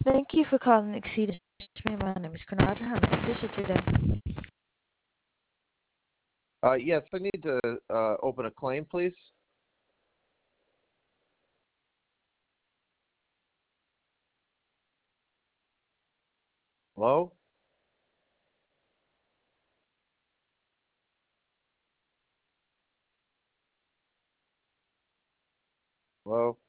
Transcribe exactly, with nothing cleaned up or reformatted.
Thank you for calling Exceed Me. My name is Conrad. How may I assist you today? Uh, yes, I need to uh, open a claim, please. Hello? Hello?